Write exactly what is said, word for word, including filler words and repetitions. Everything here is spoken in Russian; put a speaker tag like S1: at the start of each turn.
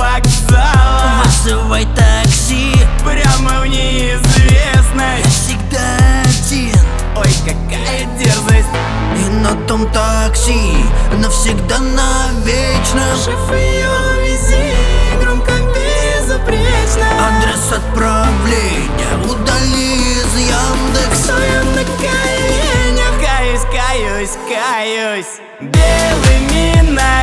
S1: вокзала.
S2: Вызывай такси
S1: прямо в неизвестность.
S2: Я всегда один.
S1: Ой, какая дерзость.
S2: И на том такси навсегда, навечно.
S1: Шеф, ее увези, громко, безупречно.
S2: Адрес отправления удали из Яндекса.
S1: Что я на коленях, каюсь, каюсь, каюсь. Белыми ночами